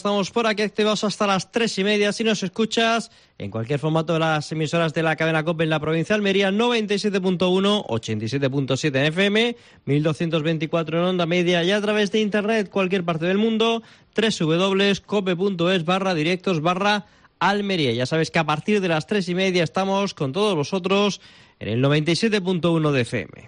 Estamos por aquí activados hasta las 3:30. Si nos escuchas en cualquier formato de las emisoras de la cadena COPE en la provincia de Almería, 97.1, 87.7 en FM, 1224 en onda media y a través de internet cualquier parte del mundo, www.cope.es/directos/Almería. Ya sabes que a partir de las 3:30 estamos con todos vosotros en el 97.1 de FM.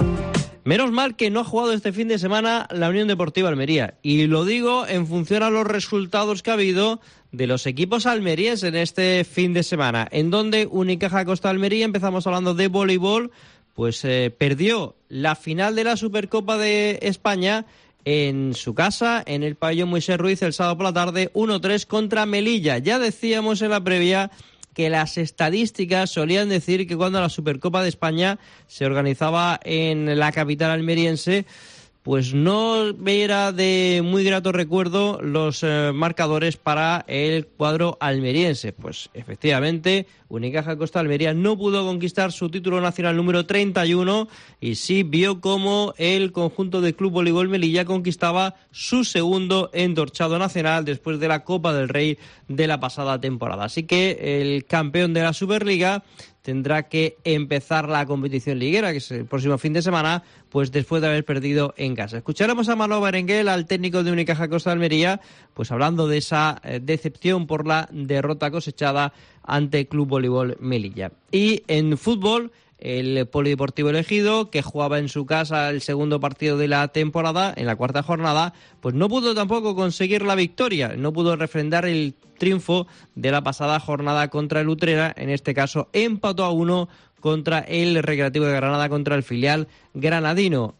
Menos mal que no ha jugado este fin de semana la Unión Deportiva Almería. Y lo digo en función a los resultados que ha habido de los equipos almerienses en este fin de semana. En donde Unicaja Costa Almería, empezamos hablando de voleibol, pues perdió la final de la Supercopa de España en su casa, en el pabellón Moisés Ruiz, el sábado por la tarde, 1-3 contra Melilla. Ya decíamos en la previa que las estadísticas solían decir que cuando la Supercopa de España se organizaba en la capital almeriense, pues no era de muy grato recuerdo los marcadores para el cuadro almeriense. Pues efectivamente, Unicaja Costa Almería no pudo conquistar su título nacional número 31 y sí vio cómo el conjunto de Club Voleibol Melilla conquistaba su segundo entorchado nacional después de la Copa del Rey de la pasada temporada. Así que el campeón de la Superliga tendrá que empezar la competición liguera, que es el próximo fin de semana, pues después de haber perdido en casa. Escucharemos a Manolo Berenguel, al técnico de Unicaja Costa Almería, pues hablando de esa decepción por la derrota cosechada ante Club Voleibol Melilla. Y en fútbol, el Polideportivo Elegido, que jugaba en su casa el segundo partido de la temporada, en la cuarta jornada, pues no pudo tampoco conseguir la victoria, no pudo refrendar el triunfo de la pasada jornada contra el Utrera. En este caso empató a 1 contra el Recreativo de Granada, contra el filial granadino.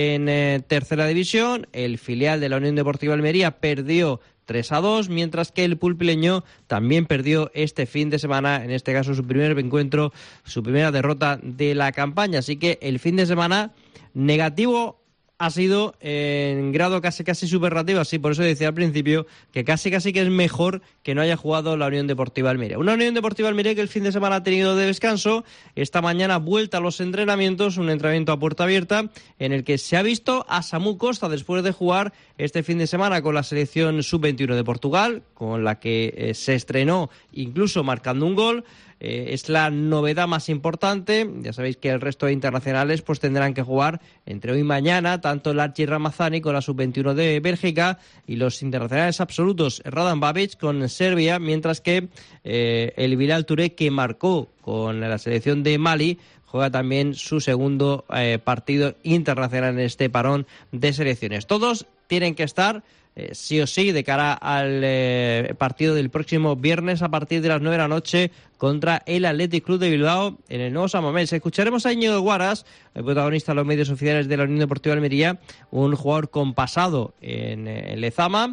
En tercera división, el filial de la Unión Deportiva Almería perdió 3-2, mientras que el pulpileño también perdió este fin de semana, en este caso su primer encuentro, su primera derrota de la campaña. Así que el fin de semana negativo ha sido en grado casi superlativo, así por eso decía al principio que casi que es mejor que no haya jugado la Unión Deportiva Almería. Una Unión Deportiva Almería que el fin de semana ha tenido de descanso, esta mañana vuelta a los entrenamientos, un entrenamiento a puerta abierta en el que se ha visto a Samu Costa después de jugar este fin de semana con la selección sub-21 de Portugal, con la que se estrenó incluso marcando un gol. Es la novedad más importante. Ya sabéis que el resto de internacionales pues tendrán que jugar entre hoy y mañana, tanto el Archie Ramazani con la sub-21 de Bélgica y los internacionales absolutos Radan Babic con Serbia, mientras que el Bilal Touré, que marcó con la selección de Mali, juega también su segundo partido internacional en este parón de selecciones. Todos tienen que estar sí o sí de cara al partido del próximo viernes a partir de las 9 de la noche contra el Athletic Club de Bilbao en el nuevo San Mamés. Escucharemos a Íñigo Guaras, el protagonista de los medios oficiales de la Unión Deportiva Almería, un jugador con pasado en el Lezama,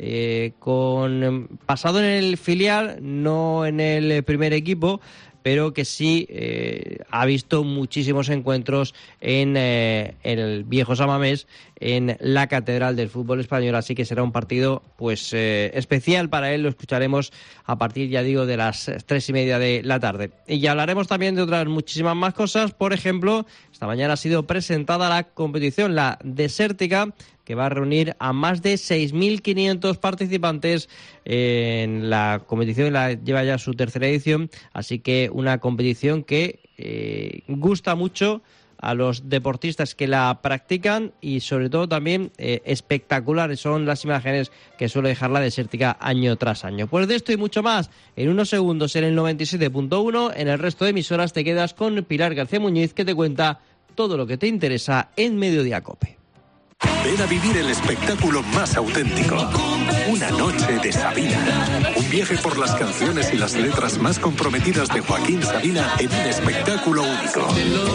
con pasado en el filial, no en el primer equipo, pero que sí ha visto muchísimos encuentros en el viejo San Mamés, en la catedral del fútbol español, así que será un partido pues especial para él. Lo escucharemos a partir, ya digo, de las 3:30 de la tarde. Y ya hablaremos también de otras muchísimas más cosas. Por ejemplo, esta mañana ha sido presentada la competición, la Desértica, que va a reunir a más de 6.500 participantes en la competición. Lleva ya su tercera edición, así que una competición que gusta mucho a los deportistas que la practican y sobre todo también espectaculares son las imágenes que suele dejar la Desértica año tras año. Pues de esto y mucho más en unos segundos en el 97.1. En el resto de emisoras te quedas con Pilar García Muñiz, que te cuenta todo lo que te interesa en Mediodía Cope. Ven a vivir el espectáculo más auténtico. Una noche de Sabina. Un viaje por las canciones y las letras más comprometidas de Joaquín Sabina en un espectáculo único.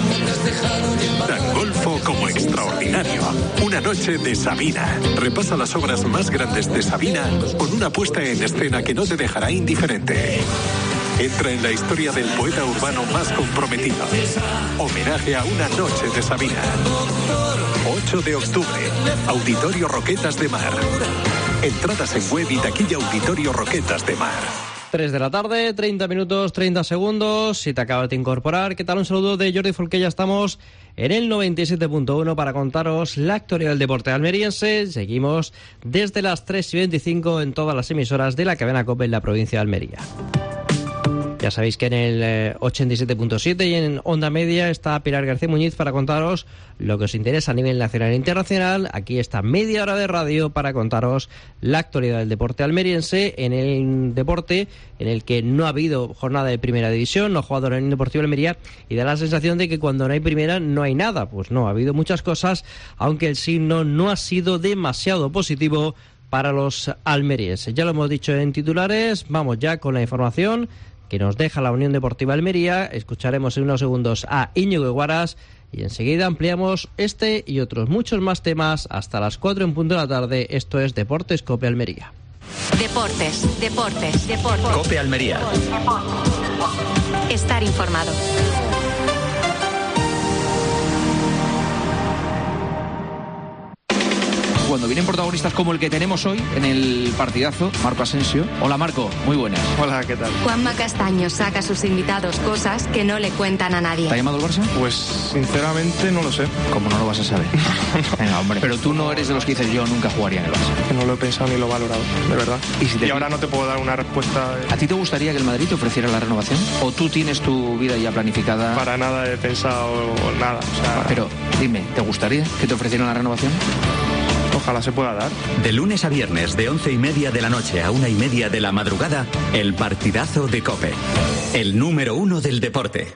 Tan golfo como extraordinario. Una noche de Sabina. Repasa las obras más grandes de Sabina con una puesta en escena que no te dejará indiferente. Entra en la historia del poeta urbano más comprometido. Homenaje a una noche de Sabina. 8 de octubre, Auditorio Roquetas de Mar. Entradas en web y taquilla Auditorio Roquetas de Mar. 3 de la tarde, 30 minutos, 30 segundos. Si te acabas de incorporar, ¿qué tal? Un saludo de Jordi Folqué. Ya estamos en el 97.1 para contaros la actualidad del deporte almeriense. Seguimos desde las 3:25 en todas las emisoras de la cadena COPE en la provincia de Almería. Ya sabéis que en el 87.7 y en Onda Media está Pilar García Muñiz para contaros lo que os interesa a nivel nacional e internacional. Aquí está media hora de radio para contaros la actualidad del deporte almeriense, en el deporte en el que no ha habido jornada de primera división, no ha jugado la Unión Deportiva Almería y da la sensación de que cuando no hay primera no hay nada. Pues no, ha habido muchas cosas, aunque el signo no ha sido demasiado positivo para los almerienses. Ya lo hemos dicho en titulares, vamos ya con la información que nos deja la Unión Deportiva Almería. Escucharemos en unos segundos a Íñigo Guaras y enseguida ampliamos este y otros muchos más temas hasta las 4 en punto de la tarde. Esto es Deportes COPE Almería. Deportes. COPE Almería. Estar informado. Cuando vienen protagonistas como el que tenemos hoy en el partidazo, Marco Asensio. Hola Marco, muy buenas. Hola, ¿qué tal? Juanma Castaño saca a sus invitados cosas que no le cuentan a nadie. ¿Te ha llamado el Barça? Pues sinceramente no lo sé. ¿Cómo no lo vas a saber? Venga, hombre. Pero tú no eres de los que dices yo nunca jugaría en el Barça. Que no lo he pensado ni lo he valorado, de verdad. Y ahora no te puedo dar una respuesta. ¿A ti te gustaría que el Madrid te ofreciera la renovación? ¿O tú tienes tu vida ya planificada? Para nada he pensado nada. O sea... Pero dime, ¿te gustaría que te ofrecieran la renovación? Ojalá se pueda dar. De lunes a viernes, de 11:30 de la noche a 1:30 de la madrugada, el partidazo de COPE. El número 1 del deporte.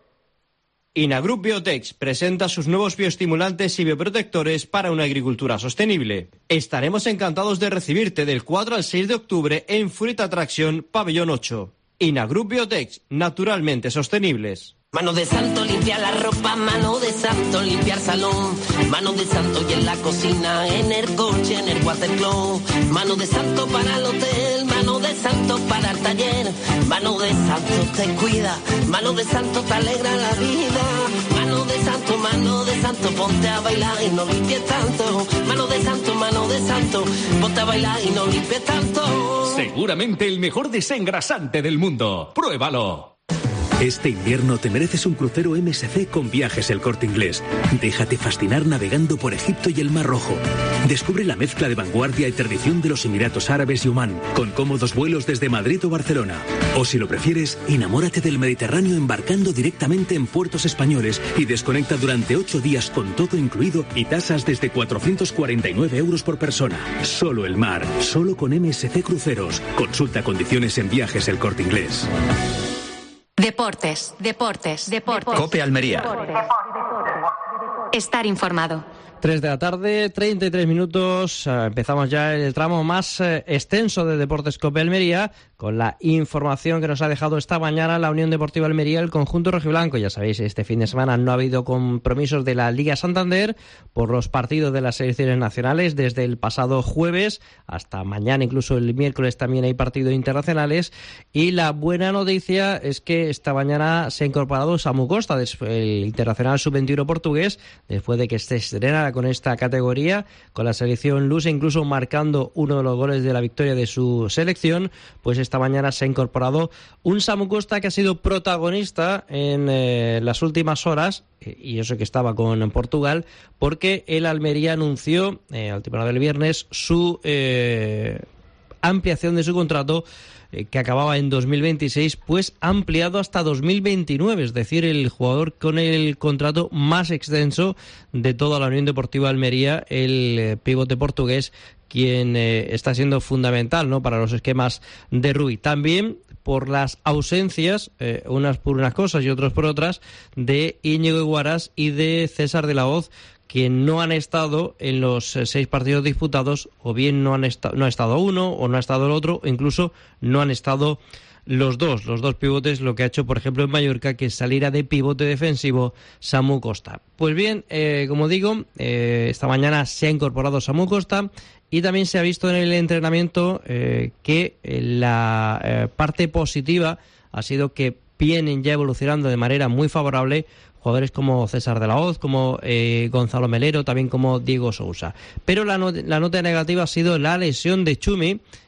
Inagroup Biotex presenta sus nuevos bioestimulantes y bioprotectores para una agricultura sostenible. Estaremos encantados de recibirte del 4 al 6 de octubre en Fruit Attraction Pabellón 8. Inagroup Biotex, naturalmente sostenibles. Mano de santo limpia la ropa, mano de santo limpiar salón, mano de santo y en la cocina, en el coche, en el watercloak, mano de santo para el hotel, mano de santo para el taller, mano de santo te cuida, mano de santo te alegra la vida, mano de santo, ponte a bailar y no limpies tanto, mano de santo, ponte a bailar y no limpies tanto. Seguramente el mejor desengrasante del mundo. ¡Pruébalo! Este invierno te mereces un crucero MSC con Viajes El Corte Inglés. Déjate fascinar navegando por Egipto y el Mar Rojo. Descubre la mezcla de vanguardia y tradición de los Emiratos Árabes y Omán, con cómodos vuelos desde Madrid o Barcelona. O si lo prefieres, enamórate del Mediterráneo embarcando directamente en puertos españoles y desconecta durante 8 días con todo incluido y tasas desde 449 euros por persona. Solo el mar, solo con MSC Cruceros. Consulta condiciones en Viajes El Corte Inglés. Deportes. COPE Almería. Estar informado. 3 de la tarde, 33 minutos. Empezamos ya el tramo más extenso de Deportes COPE Almería con la información que nos ha dejado esta mañana la Unión Deportiva Almería, el conjunto rojiblanco. Ya sabéis, este fin de semana no ha habido compromisos de la Liga Santander por los partidos de las selecciones nacionales. Desde el pasado jueves hasta mañana, incluso el miércoles, también hay partidos internacionales. Y la buena noticia es que esta mañana se ha incorporado Samu Costa, el internacional sub-21 portugués, después de que se estrenara con esta categoría, con la selección lusa, incluso marcando uno de los goles de la victoria de su selección. Pues esta mañana se ha incorporado un Samu Costa que ha sido protagonista en las últimas horas, y eso que estaba con Portugal, porque el Almería anunció al terminar del viernes su ampliación de su contrato, que acababa en 2026, pues ampliado hasta 2029, es decir, el jugador con el contrato más extenso de toda la Unión Deportiva Almería, el pivote portugués, quien está siendo fundamental, ¿no?, para los esquemas de Rui. También por las ausencias, unas por unas cosas y otras por otras, de Íñigo Guaras y de César de la Hoz, que no han estado en los 6 partidos disputados, o bien no ha estado uno, o no ha estado el otro, o incluso no han estado los dos pivotes, lo que ha hecho, por ejemplo, en Mallorca, que saliera de pivote defensivo Samu Costa. Pues bien, como digo, esta mañana se ha incorporado Samu Costa, y también se ha visto en el entrenamiento que la parte positiva ha sido que vienen ya evolucionando de manera muy favorable jugadores como César de la Hoz, como Gonzalo Melero, también como Diego Sousa. Pero la nota negativa ha sido la lesión de Chumi,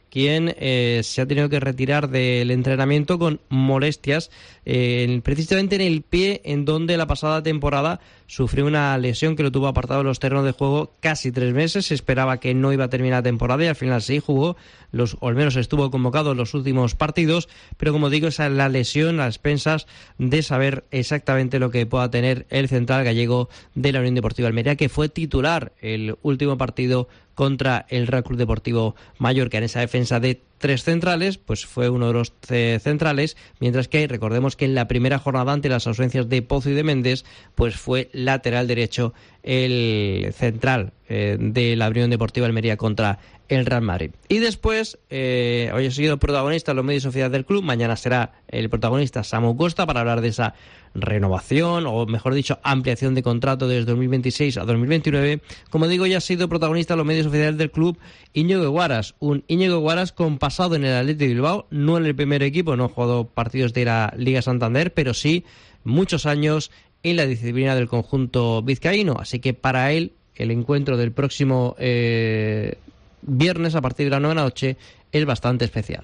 quien se ha tenido que retirar del entrenamiento con molestias, precisamente en el pie, en donde la pasada temporada sufrió una lesión que lo tuvo apartado de los terrenos de juego casi 3 meses. Se esperaba que no iba a terminar la temporada y al final sí jugó, o al menos estuvo convocado en los últimos partidos, pero como digo, esa es la lesión a expensas de saber exactamente lo que pueda tener el central gallego de la Unión Deportiva Almería, que fue titular el último partido contra el Real Club Deportivo Mallorca. En esa defensa de 3 centrales, pues fue uno de los centrales, mientras que recordemos que en la primera jornada, ante las ausencias de Pozo y de Méndez, pues fue lateral derecho el central de la Unión Deportiva Almería contra el Real Madrid. Y después, hoy ha sido protagonista en los medios oficiales del club, mañana será el protagonista Samu Costa para hablar de esa renovación, o mejor dicho, ampliación de contrato desde 2026 a 2029. Como digo, ya ha sido protagonista en los medios oficiales del club Íñigo Guaras, un Íñigo Guaras con pasado en el Athletic de Bilbao, no en el primer equipo, no ha jugado partidos de la Liga Santander, pero sí muchos años en la disciplina del conjunto vizcaíno, así que para él el encuentro del próximo viernes a partir de la 9 de la noche es bastante especial.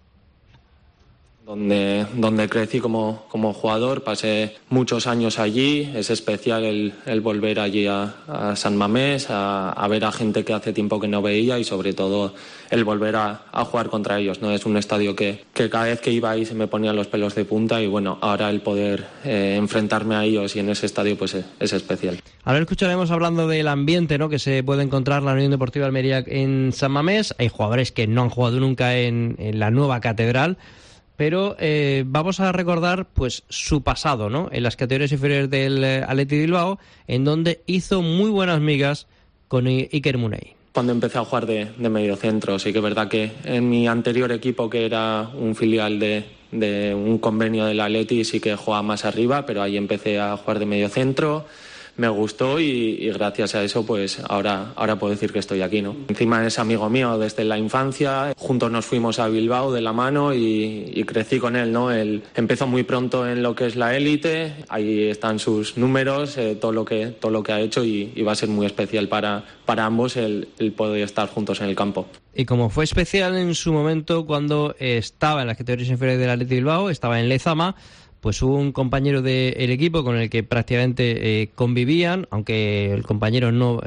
Donde crecí como jugador, pasé muchos años allí. Es especial el volver allí a San Mamés, a ver a gente que hace tiempo que no veía, y sobre todo el volver a jugar contra ellos, ¿no? Es un estadio que cada vez que iba ahí se me ponían los pelos de punta, y bueno, ahora el poder enfrentarme a ellos y en ese estadio pues es especial. Ahora escucharemos hablando del ambiente, ¿no?, que se puede encontrar la Unión Deportiva Almería en San Mamés. Hay jugadores que no han jugado nunca en la nueva catedral, pero vamos a recordar pues su pasado, ¿no?, en las categorías inferiores del Athletic de Bilbao, en donde hizo muy buenas migas con Iker Munei. Cuando empecé a jugar de mediocentro, sí que es verdad que en mi anterior equipo, que era un filial de un convenio del Athletic, sí que jugaba más arriba, pero ahí empecé a jugar de mediocentro. Me gustó y gracias a eso pues ahora puedo decir que estoy aquí, ¿no? Encima es amigo mío desde la infancia, juntos nos fuimos a Bilbao de la mano y crecí con él, ¿no? Él empezó muy pronto en lo que es la élite, ahí están sus números, todo lo que ha hecho, y va a ser muy especial para ambos el poder estar juntos en el campo. Y como fue especial en su momento cuando estaba en las categorías inferiores del Athletic de Bilbao, estaba en Lezama, pues hubo un compañero del equipo con el que prácticamente convivían, aunque el compañero no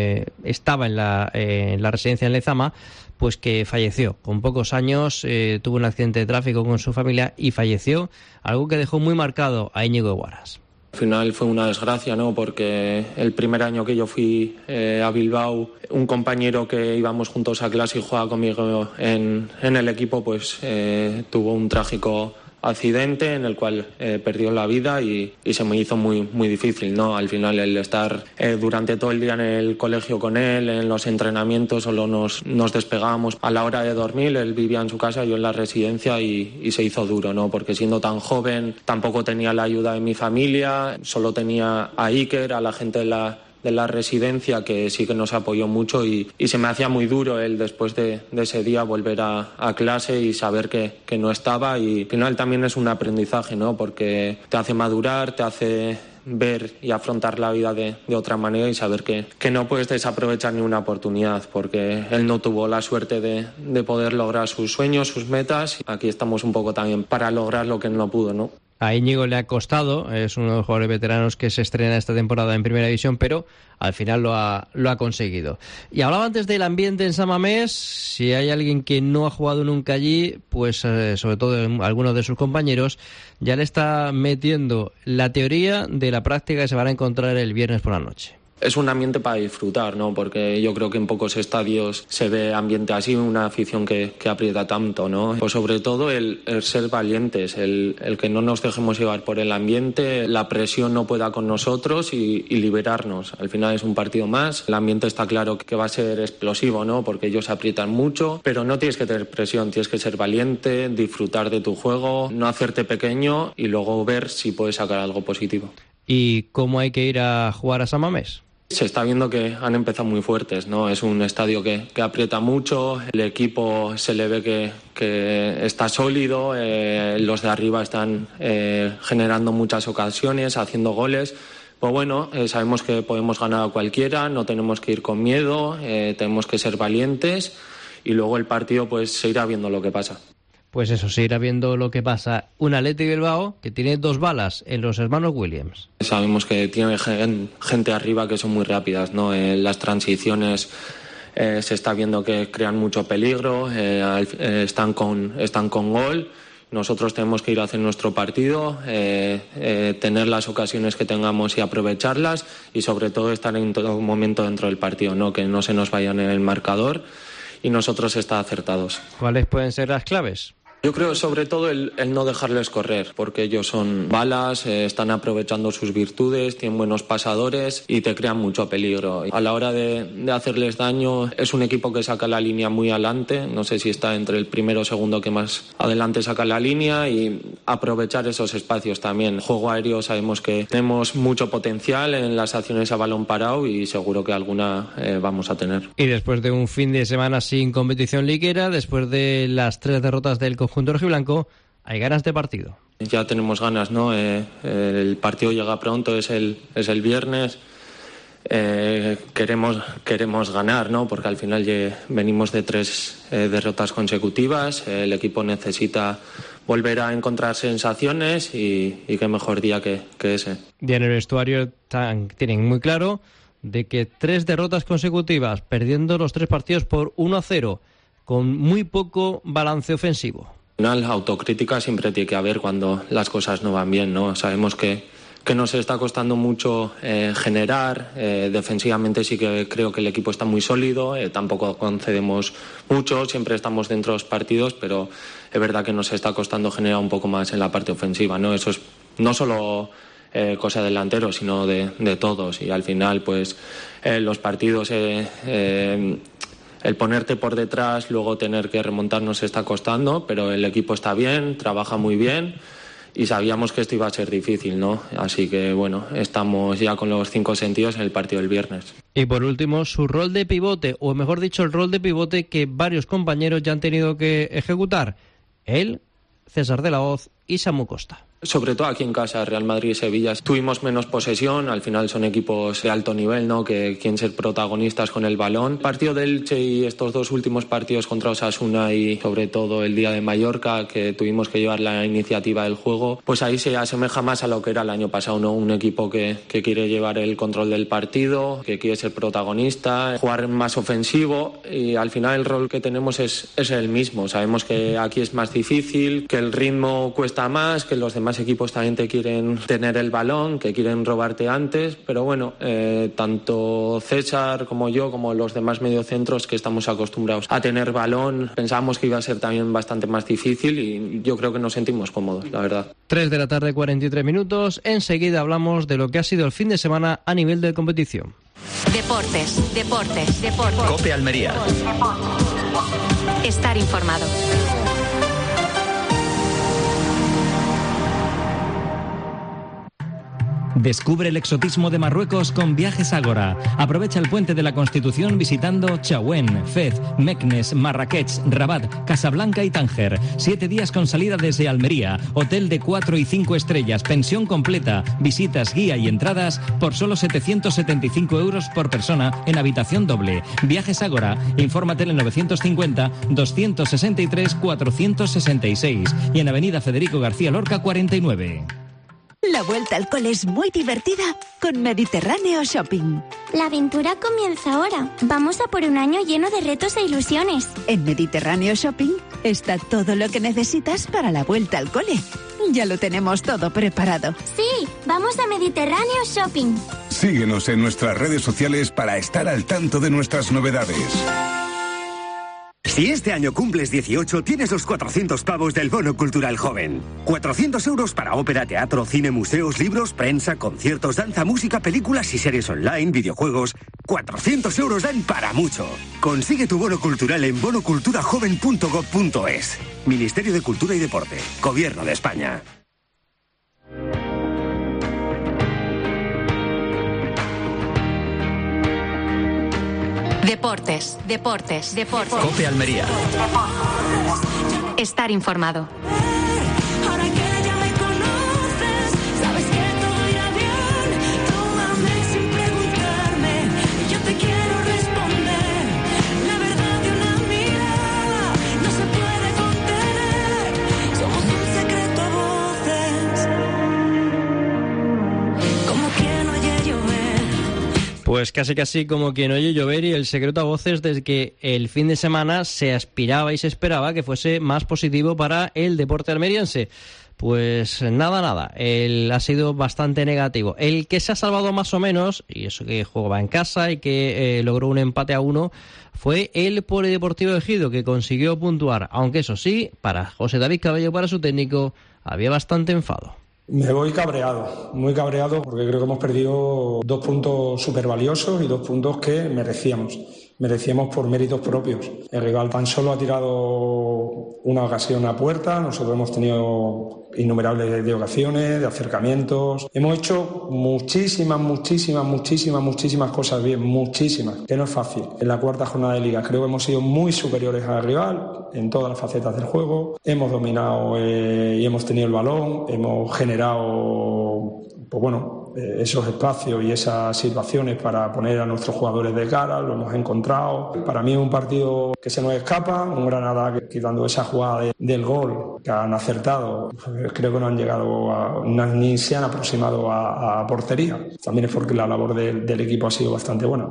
estaba en la residencia en Lezama, pues que falleció. Con pocos años tuvo un accidente de tráfico con su familia y falleció, algo que dejó muy marcado a Íñigo Guaras. Al final fue una desgracia, ¿no? Porque el primer año que yo fui a Bilbao, un compañero que íbamos juntos a clase y jugaba conmigo en el equipo, pues tuvo un trágico accidente en el cual perdió la vida y se me hizo muy, muy difícil, ¿no? Al final el estar durante todo el día en el colegio con él, en los entrenamientos, solo nos despegábamos a la hora de dormir. Él vivía en su casa, yo en la residencia, y se hizo duro, ¿no? Porque siendo tan joven tampoco tenía la ayuda de mi familia, solo tenía a Iker, a la gente de la residencia, que sí que nos apoyó mucho, y se me hacía muy duro él después de ese día volver a clase y saber que no estaba, y al final también es un aprendizaje, ¿no? Porque te hace madurar, te hace ver y afrontar la vida de otra manera, y saber que no puedes desaprovechar ni una oportunidad, porque él no tuvo la suerte de poder lograr sus sueños, sus metas. Aquí estamos un poco también para lograr lo que él no pudo, ¿no? A Íñigo le ha costado, es uno de los jugadores veteranos que se estrena esta temporada en Primera División, pero al final lo ha conseguido. Y hablaba antes del ambiente en San Mamés. Si hay alguien que no ha jugado nunca allí, pues sobre todo algunos de sus compañeros, ya le está metiendo la teoría de la práctica que se van a encontrar el viernes por la noche. Es un ambiente para disfrutar, ¿no? Porque yo creo que en pocos estadios se ve ambiente así, una afición que aprieta tanto, ¿no? Pues sobre todo el ser valientes, el que no nos dejemos llevar por el ambiente, la presión no pueda con nosotros y liberarnos. Al final es un partido más, el ambiente está claro que va a ser explosivo, ¿no? Porque ellos aprietan mucho, pero no tienes que tener presión, tienes que ser valiente, disfrutar de tu juego, no hacerte pequeño y luego ver si puedes sacar algo positivo. ¿Y cómo hay que ir a jugar a San Mamés? Se está viendo que han empezado muy fuertes, ¿no? Es un estadio que aprieta mucho, el equipo se le ve que está sólido, los de arriba están generando muchas ocasiones, haciendo goles. Pues bueno, sabemos que podemos ganar a cualquiera, no tenemos que ir con miedo, tenemos que ser valientes y luego el partido pues se irá viendo lo que pasa. Pues eso, se irá viendo lo que pasa. Un Athletic Bilbao que tiene 2 balas en los hermanos Williams. Sabemos que tiene gente arriba que son muy rápidas, ¿no? Las transiciones se está viendo que crean mucho peligro, están con gol. Nosotros tenemos que ir a hacer nuestro partido, tener las ocasiones que tengamos y aprovecharlas, y sobre todo estar en todo momento dentro del partido, ¿no? Que no se nos vayan en el marcador y nosotros estar acertados. ¿Cuáles pueden ser las claves? Yo creo sobre todo el no dejarles correr, porque ellos son balas, están aprovechando sus virtudes, tienen buenos pasadores y te crean mucho peligro. A la hora de hacerles daño, es un equipo que saca la línea muy adelante, no sé si está entre el primero o segundo que más adelante saca la línea, y aprovechar esos espacios también. Juego aéreo, sabemos que tenemos mucho potencial en las acciones a balón parado y seguro que alguna vamos a tener. Y después de un fin de semana sin competición liguera, después de las 3 derrotas del conjunto rojiblanco, hay ganas de partido. Ya tenemos ganas, ¿no? El partido llega pronto, es el viernes. Queremos ganar, ¿no? Porque al final venimos de 3 derrotas consecutivas. El equipo necesita volver a encontrar sensaciones y qué mejor día que ese. Y en el vestuario tienen muy claro de que 3 derrotas consecutivas, perdiendo los 3 partidos por 1-0, con muy poco balance ofensivo. Al final, autocrítica siempre tiene que haber cuando las cosas no van bien, ¿no? Sabemos que nos está costando mucho generar. Defensivamente sí que creo que el equipo está muy sólido, tampoco concedemos mucho, siempre estamos dentro de los partidos, pero es verdad que nos está costando generar un poco más en la parte ofensiva, ¿no? Eso es no solo cosa de delanteros, sino de todos, y al final pues los partidos... El ponerte por detrás, luego tener que remontar nos está costando, pero el equipo está bien, trabaja muy bien y sabíamos que esto iba a ser difícil, ¿no? Así que, bueno, estamos ya con los 5 sentidos en el partido del viernes. Y por último, su rol de pivote, o mejor dicho, el rol de pivote que varios compañeros ya han tenido que ejecutar. Él, César de la Hoz y Samu Costa. Sobre todo aquí en casa, Real Madrid y Sevilla, tuvimos menos posesión, al final son equipos de alto nivel, ¿no? Que quieren ser protagonistas con el balón. Partido del Elche y estos 2 últimos partidos contra Osasuna y sobre todo el día de Mallorca, que tuvimos que llevar la iniciativa del juego, pues ahí se asemeja más a lo que era el año pasado, ¿no? Un equipo que quiere llevar el control del partido, que quiere ser protagonista, jugar más ofensivo, y al final el rol que tenemos es el mismo. Sabemos que aquí es más difícil, que el ritmo cuesta más, que los demás equipos también te quieren tener el balón, que quieren robarte antes, pero bueno, tanto César como yo, como los demás mediocentros que estamos acostumbrados a tener balón, pensábamos que iba a ser también bastante más difícil y yo creo que nos sentimos cómodos, la verdad. 3 de la tarde, 43 minutos. Enseguida hablamos de lo que ha sido el fin de semana a nivel de competición. Deportes. COPE Almería. Estar informado. Descubre el exotismo de Marruecos con Viajes Ágora. Aprovecha el puente de la Constitución visitando Chaouén, Fez, Meknes, Marrakech, Rabat, Casablanca y Tánger. 7 días con salida desde Almería. Hotel de 4 y 5 estrellas, pensión completa, visitas, guía y entradas por solo 775 euros por persona en habitación doble. Viajes Ágora. Infórmate en el 950 263 466 y en Avenida Federico García Lorca 49. La vuelta al cole es muy divertida con Mediterráneo Shopping. La aventura comienza ahora. Vamos a por un año lleno de retos e ilusiones. En Mediterráneo Shopping está todo lo que necesitas para la vuelta al cole. Ya lo tenemos todo preparado. Sí, vamos a Mediterráneo Shopping. Síguenos en nuestras redes sociales para estar al tanto de nuestras novedades. Si este año cumples 18, tienes los 400 pavos del Bono Cultural Joven. 400 euros para ópera, teatro, cine, museos, libros, prensa, conciertos, danza, música, películas y series online, videojuegos. 400 euros dan para mucho. Consigue tu bono cultural en bonoculturajoven.gov.es. Ministerio de Cultura y Deporte. Gobierno de España. Deportes. COPE Almería. Estar informado. Pues casi como quien oye llover, y el secreto a voces desde que el fin de semana se aspiraba y se esperaba que fuese más positivo para el deporte almeriense. Pues nada, él ha sido bastante negativo. El que se ha salvado más o menos, y eso que jugaba en casa y que logró un empate a 1, fue el Polideportivo Ejido, que consiguió puntuar, aunque eso sí, para José David Cabello, para su técnico, había bastante enfado. Me voy cabreado, muy cabreado, porque creo que hemos perdido 2 puntos súper valiosos y 2 puntos que merecíamos por méritos propios. El rival tan solo ha tirado una ocasión a puerta, nosotros hemos tenido innumerables de ocasiones, de acercamientos. Hemos hecho muchísimas cosas bien, muchísimas, que no es fácil. En la 4ª jornada de Liga creo que hemos sido muy superiores al rival en todas las facetas del juego. Hemos dominado y hemos tenido el balón, hemos generado, esos espacios y esas situaciones para poner a nuestros jugadores de cara, lo hemos encontrado. Para mí es un partido que se nos escapa, un Granada que, quitando esa jugada del gol que han acertado, creo que no han llegado ni se han aproximado a portería. También es porque la labor del equipo ha sido bastante buena.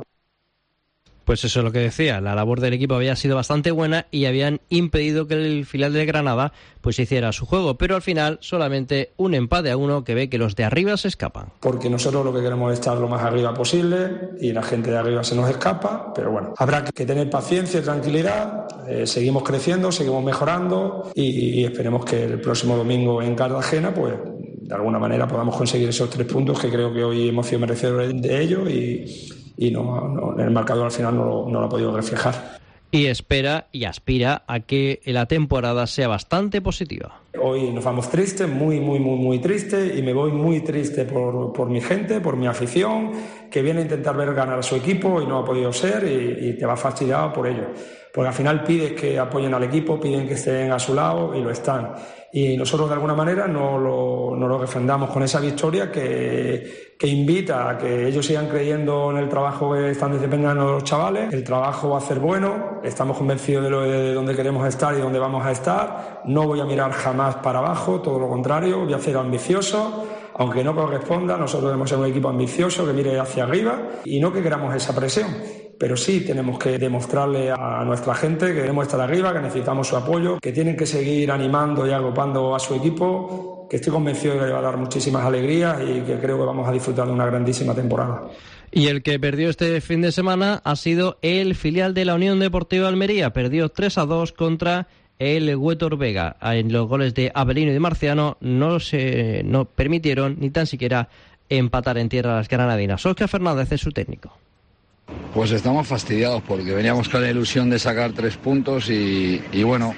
Pues eso es lo que decía, la labor del equipo había sido bastante buena y habían impedido que el filial de Granada pues hiciera su juego, pero al final solamente un empate a 1 que ve que los de arriba se escapan. Porque nosotros lo que queremos es estar lo más arriba posible y la gente de arriba se nos escapa, pero bueno, habrá que tener paciencia y tranquilidad, seguimos creciendo, seguimos mejorando y esperemos que el próximo domingo en Cartagena pues de alguna manera podamos conseguir esos 3 puntos que creo que hoy hemos sido merecedores de ellos y no, el marcador al final no lo ha podido reflejar. Y espera y aspira a que la temporada sea bastante positiva. Hoy nos vamos tristes, muy tristes, y me voy muy triste por mi gente, por mi afición, que viene a intentar ver ganar a su equipo y no ha podido ser, y te va fastidiado por ello. Porque al final pides que apoyen al equipo, piden que estén a su lado y lo están. Y nosotros de alguna manera no lo refrendamos con esa victoria que invita a que ellos sigan creyendo en el trabajo que están desempeñando los chavales. El trabajo va a ser bueno, estamos convencidos de dónde queremos estar y dónde vamos a estar. No voy a mirar jamás para abajo, todo lo contrario, voy a ser ambicioso. Aunque no corresponda, nosotros debemos ser un equipo ambicioso que mire hacia arriba y no que queramos esa presión. Pero sí tenemos que demostrarle a nuestra gente que queremos estar arriba, que necesitamos su apoyo, que tienen que seguir animando y agrupando a su equipo, que estoy convencido de que le va a dar muchísimas alegrías y que creo que vamos a disfrutar de una grandísima temporada. Y el que perdió este fin de semana ha sido el filial de la Unión Deportiva Almería. Perdió 3-2 contra el Huétor Vega. En los goles de Avelino y de Marciano no permitieron ni tan siquiera empatar en tierra las granadinas. Óscar Fernández es su técnico. Pues estamos fastidiados porque veníamos con la ilusión de sacar 3 puntos y bueno,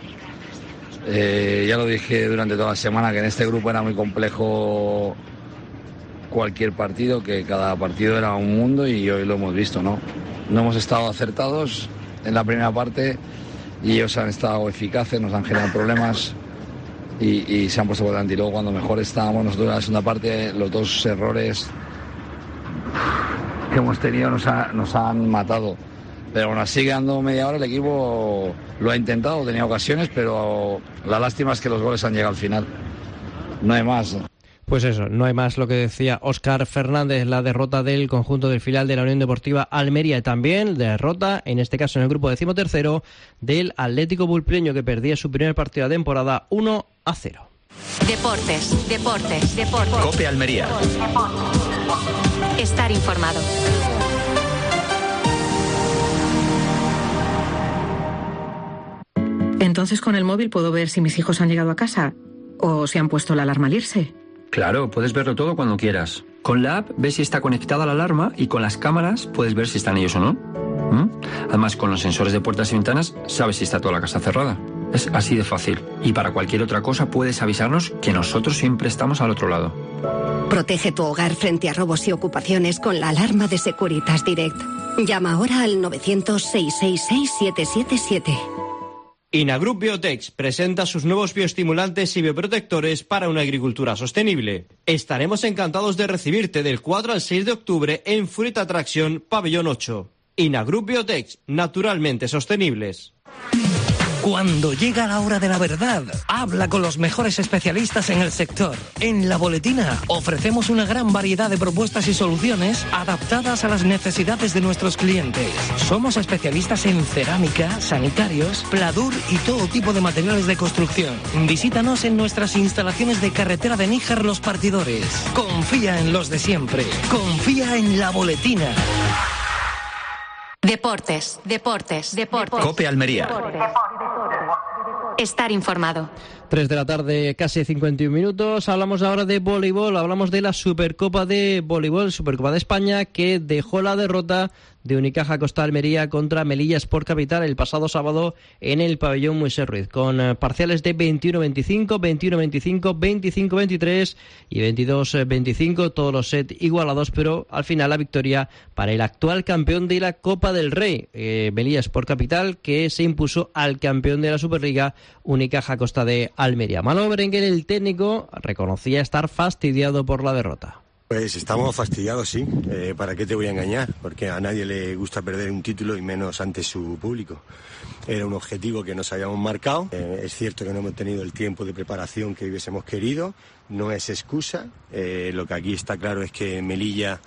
ya lo dije durante toda la semana que en este grupo era muy complejo cualquier partido, que cada partido era un mundo y hoy lo hemos visto, ¿no? No hemos estado acertados en la primera parte y ellos han estado eficaces, nos han generado problemas y se han puesto por delante. Y luego cuando mejor estábamos nosotros en la segunda parte, los 2 errores que hemos tenido nos han matado. Pero bueno, sigue dando media hora, el equipo lo ha intentado, tenía ocasiones, pero la lástima es que los goles han llegado al final. No hay más. Pues eso, no hay más, lo que decía Óscar Fernández, la derrota del conjunto del filial de la Unión Deportiva Almería, y también derrota, en este caso en el grupo 13º, del Atlético Bulpreño, que perdía su primer partido de temporada 1-0. Deportes. COPE Almería. Estar informado. Entonces con el móvil puedo ver si mis hijos han llegado a casa o si han puesto la alarma al irse. Claro, puedes verlo todo cuando quieras. Con la app ves si está conectada la alarma y con las cámaras puedes ver si están ellos o no. Además, con los sensores de puertas y ventanas sabes si está toda la casa cerrada. Es así de fácil. Y para cualquier otra cosa puedes avisarnos, que nosotros siempre estamos al otro lado. Protege tu hogar frente a robos y ocupaciones con la alarma de Securitas Direct. Llama ahora al 900-666-777. Inagroup Biotex presenta sus nuevos bioestimulantes y bioprotectores para una agricultura sostenible. Estaremos encantados de recibirte del 4 al 6 de octubre en Fruit Attraction Pabellón 8. Inagroup Biotex, naturalmente sostenibles. Cuando llega la hora de la verdad, habla con los mejores especialistas en el sector. En La Boletina ofrecemos una gran variedad de propuestas y soluciones adaptadas a las necesidades de nuestros clientes. Somos especialistas en cerámica, sanitarios, pladur y todo tipo de materiales de construcción. Visítanos en nuestras instalaciones de carretera de Níjar Los Partidores. Confía en los de siempre. Confía en La Boletina. Deportes. COPE Almería. Estar informado. 3 de la tarde, casi 51 minutos. Hablamos ahora de voleibol, hablamos de la Supercopa de Voleibol, Supercopa de España, que dejó la derrota de Unicaja Costa Almería contra Melilla Sport Capital el pasado sábado en el pabellón Moisés Ruiz, con parciales de 21-25, 21-25, 25-23 y 22-25, todos los sets igualados, pero al final la victoria para el actual campeón de la Copa del Rey, Melilla Sport Capital, que se impuso al campeón de la Superliga, Unicaja Costa de Almería. Manolo Berenguer, el técnico, reconocía estar fastidiado por la derrota. Pues estamos fastidiados, sí. ¿Para qué te voy a engañar? Porque a nadie le gusta perder un título y menos ante su público. Era un objetivo que nos habíamos marcado. Es cierto que no hemos tenido el tiempo de preparación que hubiésemos querido. No es excusa. Lo que aquí está claro es que Melilla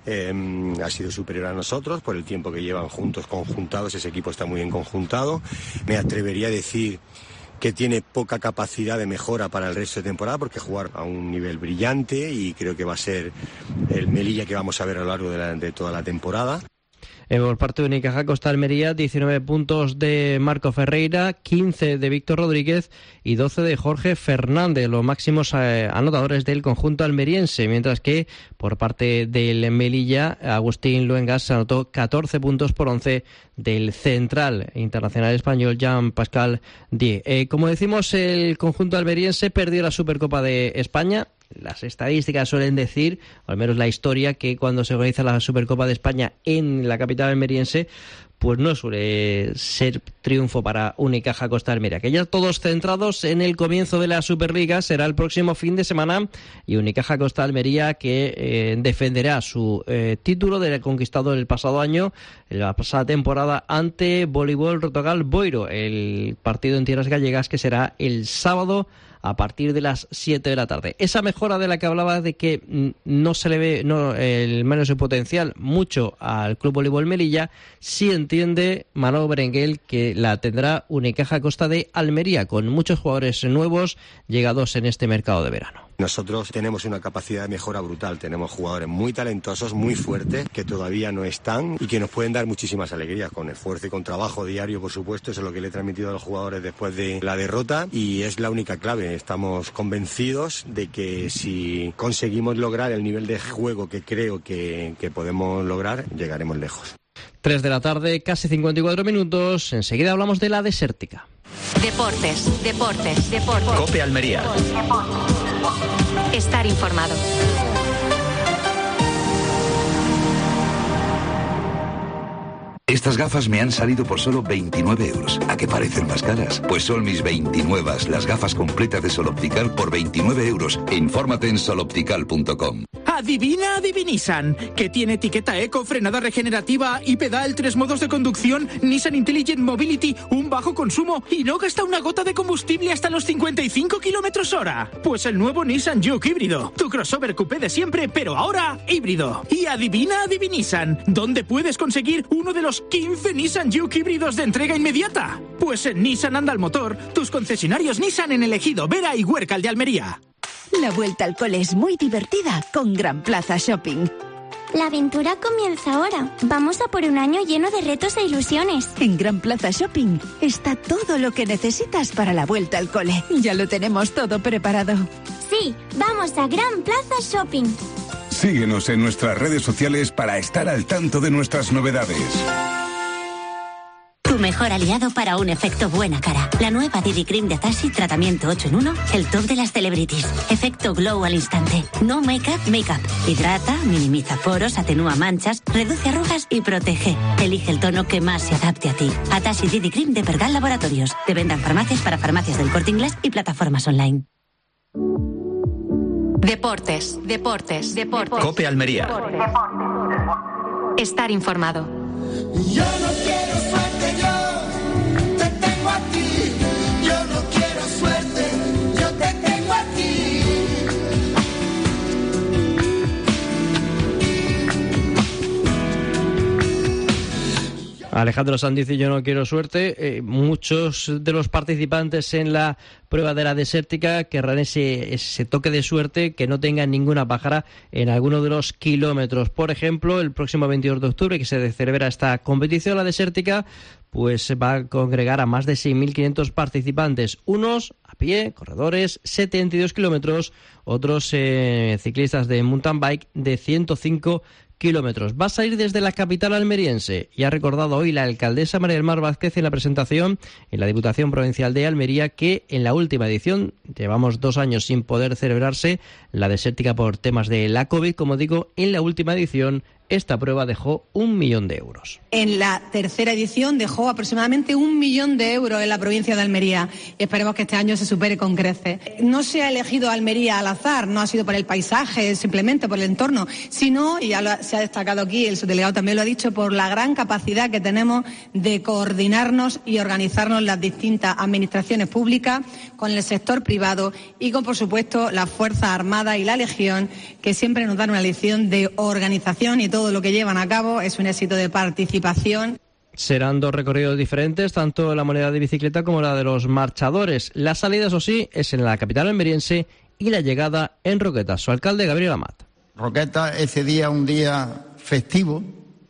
ha sido superior a nosotros por el tiempo que llevan juntos, conjuntados. Ese equipo está muy bien conjuntado. Me atrevería a decir que tiene poca capacidad de mejora para el resto de temporada, porque jugar a un nivel brillante, y creo que va a ser el Melilla que vamos a ver a lo largo de toda la temporada. Por parte de Unicaja Costa Almería, 19 puntos de Marco Ferreira, 15 de Víctor Rodríguez y 12 de Jorge Fernández, los máximos anotadores del conjunto almeriense, mientras que por parte del Melilla, Agustín Luengas anotó 14 puntos por 11 del central internacional español Jean-Pascal Die. Como decimos, el conjunto almeriense perdió la Supercopa de España. Las estadísticas suelen decir, o al menos la historia, que cuando se organiza la Supercopa de España en la capital almeriense, pues no suele ser triunfo para Unicaja Costa Almería. Que ya todos centrados en el comienzo de la Superliga, será el próximo fin de semana, y Unicaja Costa Almería que defenderá su título del conquistado el pasado año, en la pasada temporada, ante Voleibol Rotogal Boiro, el partido en tierras gallegas, que será el sábado a partir de las 7 de la tarde. Esa mejora de la que hablaba, de que no se le ve el menos de potencial mucho al Club Voleibol Melilla, sí entiende Manolo Berenguer que la tendrá Unicaja Costa de Almería, con muchos jugadores nuevos llegados en este mercado de verano. Nosotros tenemos una capacidad de mejora brutal, tenemos jugadores muy talentosos, muy fuertes, que todavía no están y que nos pueden dar muchísimas alegrías, con esfuerzo y con trabajo diario, por supuesto. Eso es lo que le he transmitido a los jugadores después de la derrota, y es la única clave. Estamos convencidos de que si conseguimos lograr el nivel de juego que creo que podemos lograr, llegaremos lejos. 3 de la tarde, casi 54 minutos. Enseguida hablamos de la desértica. Deportes. COPE Almería. Estar informado. Estas gafas me han salido por solo 29 euros. ¿A qué parecen más caras? Pues son mis 29, las gafas completas de Sol Optical por 29 euros. Infórmate en soloptical.com. Adivina, Nissan, que tiene etiqueta eco, frenada regenerativa y pedal, 3 modos de conducción, Nissan Intelligent Mobility, un bajo consumo y no gasta una gota de combustible hasta los 55 km/h. Pues el nuevo Nissan Juke híbrido, tu crossover coupé de siempre, pero ahora híbrido. Y adivina, Nissan, ¿dónde puedes conseguir uno de los 15 Nissan Juke híbridos de entrega inmediata? Pues en Nissan Anda al Motor, tus concesionarios Nissan en El Ejido, Vera y Huércal de Almería. La vuelta al cole es muy divertida con Gran Plaza Shopping. La aventura comienza ahora. Vamos a por un año lleno de retos e ilusiones. En Gran Plaza Shopping está todo lo que necesitas para la vuelta al cole. Ya lo tenemos todo preparado. Sí, vamos a Gran Plaza Shopping. Síguenos en nuestras redes sociales para estar al tanto de nuestras novedades. Tu mejor aliado para un efecto buena cara. La nueva Didi Cream de Atashi, tratamiento 8 en 1, el top de las celebrities. Efecto glow al instante. No make-up. Hidrata, minimiza poros, atenúa manchas, reduce arrugas y protege. Elige el tono que más se adapte a ti. Atashi Didi Cream de Pergal Laboratorios. De venta en farmacias, para farmacias del Corte Inglés y plataformas online. Deportes. COPE Almería. Estar informado. Yo no quiero suerte, yo te tengo a ti. Alejandro Sanz dice: yo no quiero suerte. Muchos de los participantes en la prueba de la desértica querrán ese toque de suerte, que no tengan ninguna pájara en alguno de los kilómetros. Por ejemplo, el próximo 22 de octubre, que se celebra esta competición, la desértica, pues se va a congregar a más de 6.500 participantes, unos a pie, corredores, 72 kilómetros, otros ciclistas de mountain bike de 105 kilómetros. Va a salir desde la capital almeriense, y ha recordado hoy la alcaldesa María del Mar Vázquez en la presentación en la Diputación Provincial de Almería que en la última edición, llevamos 2 años sin poder celebrarse la desértica por temas de la COVID, como digo, en la última edición esta prueba dejó 1 millón de euros. En la tercera edición dejó aproximadamente 1 millón de euros en la provincia de Almería, y esperemos que este año se supere con creces. No se ha elegido Almería al azar, no ha sido por el paisaje, simplemente por el entorno, sino, y ya se ha destacado aquí, el subdelegado también lo ha dicho, por la gran capacidad que tenemos de coordinarnos y organizarnos las distintas administraciones públicas con el sector privado y con, por supuesto, las Fuerzas Armadas y la Legión, que siempre nos dan una lección de organización, y todo lo que llevan a cabo es un éxito de participación. Serán 2 recorridos diferentes, tanto la modalidad de bicicleta como la de los marchadores. La salida, eso sí, es en la capital almeriense y la llegada en Roquetas. Su alcalde, Gabriel Amat. Roquetas, ese día, un día festivo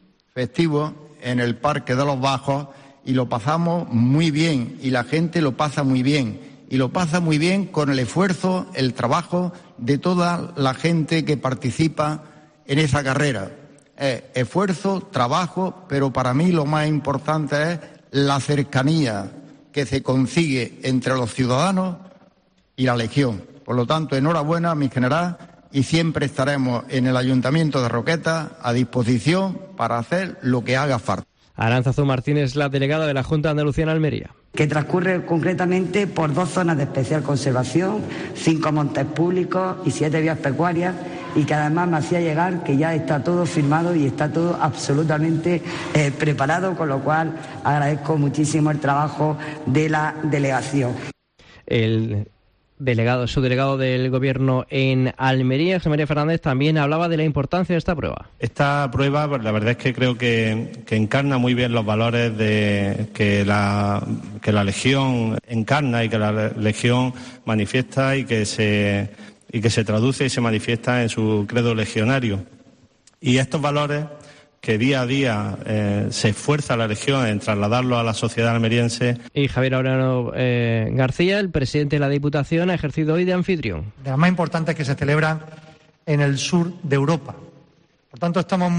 en el Parque de los Bajos, y lo pasamos muy bien, y la gente lo pasa muy bien, y lo pasa muy bien con el esfuerzo, el trabajo de toda la gente que participa en esa carrera. Esfuerzo, trabajo, pero para mí lo más importante es la cercanía que se consigue entre los ciudadanos y la Legión. Por lo tanto, enhorabuena, mi general, y siempre estaremos en el Ayuntamiento de Roquetas a disposición para hacer lo que haga falta. Arantzazu Martínez, la delegada de la Junta de Andalucía en Almería. Que transcurre concretamente por 2 zonas de especial conservación, 5 montes públicos y 7 vías pecuarias, y que además me hacía llegar que ya está todo firmado y está todo absolutamente preparado, con lo cual agradezco muchísimo el trabajo de la delegación. El subdelegado del Gobierno en Almería, José María Fernández, también hablaba de la importancia de esta prueba. Esta prueba, la verdad es que creo que encarna muy bien los valores que la Legión encarna y que la Legión manifiesta y que se traduce y se manifiesta en su credo legionario. Y estos valores que día a día se esfuerza la Legión en trasladarlo a la sociedad almeriense. Y Javier Aureliano García, el presidente de la Diputación, ha ejercido hoy de anfitrión. De las más importantes que se celebran en el sur de Europa. Por tanto, estamos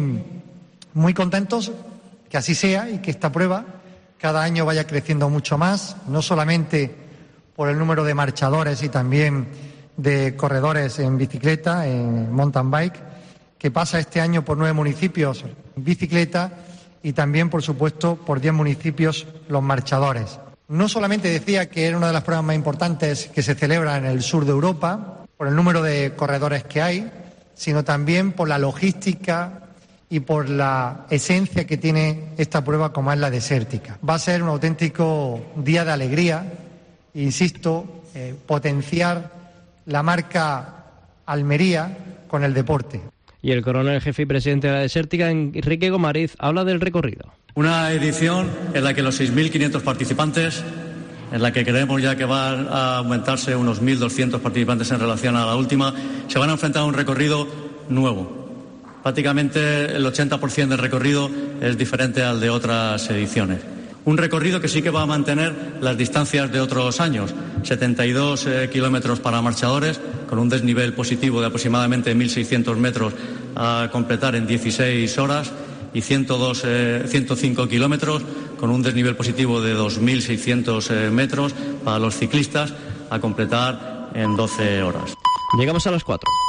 muy contentos que así sea y que esta prueba cada año vaya creciendo mucho más, no solamente por el número de marchadores y también de corredores en bicicleta, en mountain bike, que pasa este año por 9 municipios en bicicleta, y también, por supuesto, por 10 municipios los marchadores. No solamente decía que era una de las pruebas más importantes que se celebra en el sur de Europa, por el número de corredores que hay, sino también por la logística y por la esencia que tiene esta prueba, como es la desértica. Va a ser un auténtico día de alegría, insisto, potenciar la marca Almería con el deporte. Y el coronel jefe y presidente de la desértica, Enrique Gomariz, habla del recorrido. Una edición en la que los 6.500 participantes, en la que creemos ya que van a aumentarse unos 1.200 participantes en relación a la última, se van a enfrentar a un recorrido nuevo. Prácticamente el 80% del recorrido es diferente al de otras ediciones. Un recorrido que sí que va a mantener las distancias de otros años, 72 kilómetros para marchadores, con un desnivel positivo de aproximadamente 1.600 metros a completar en 16 horas, y 105 kilómetros con un desnivel positivo de 2.600 metros para los ciclistas a completar en 12 horas. Llegamos a las 4.